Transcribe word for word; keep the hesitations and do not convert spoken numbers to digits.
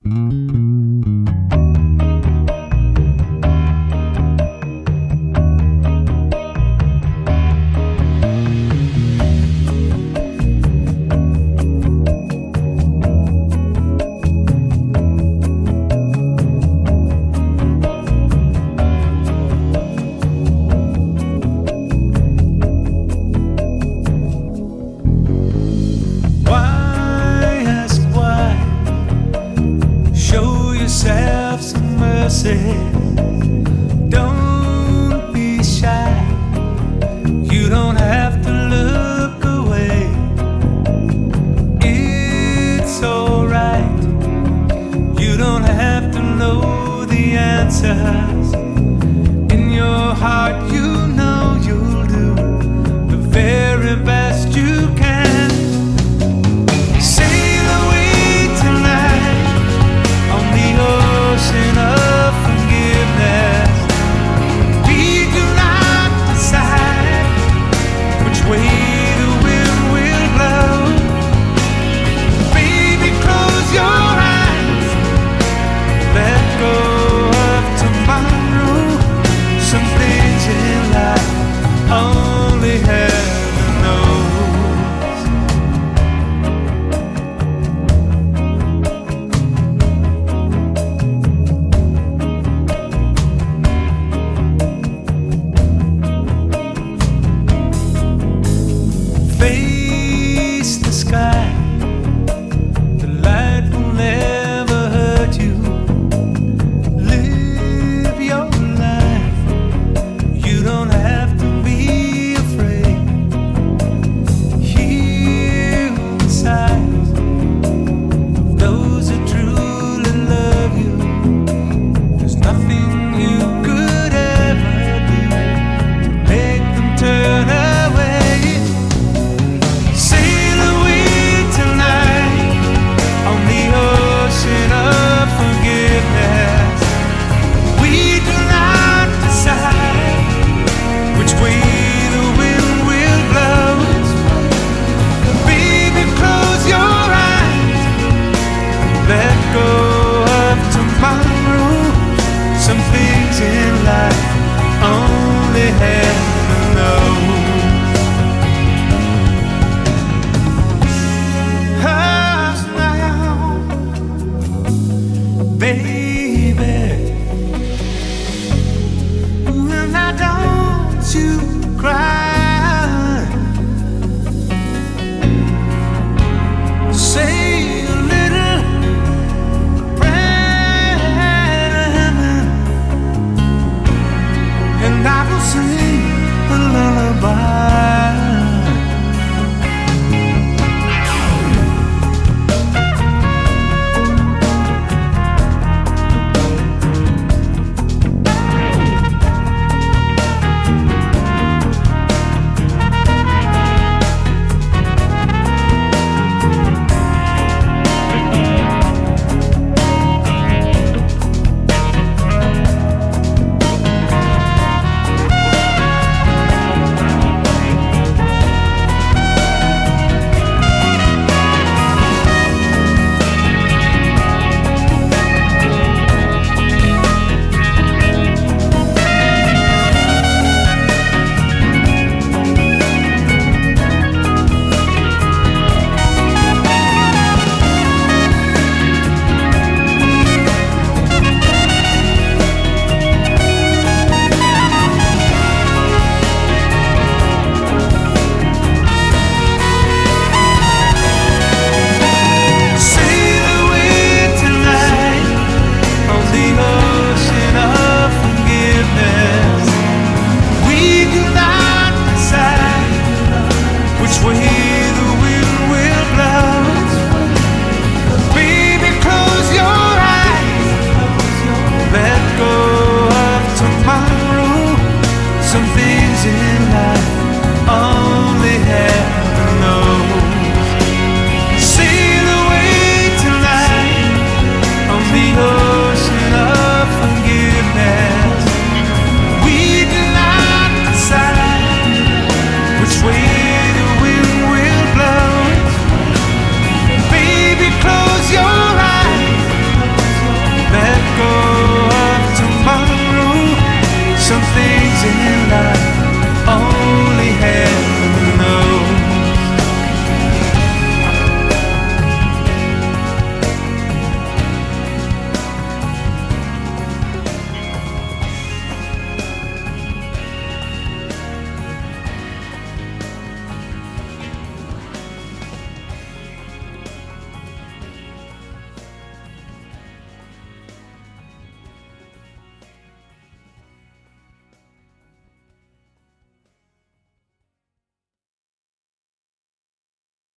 Yourself some mercy. Don't be shy. You don't have to look away. It's alright. You don't have to know the answers. In your heart, you know you'll do the very best you can. Face the sky. The light will never hurt you. Live your life. You don't have to be afraid. Hear the sighs of those who truly love you. There's nothing you could ever do to make them turn away. Some things in life only heaven knows. Hush now, baby.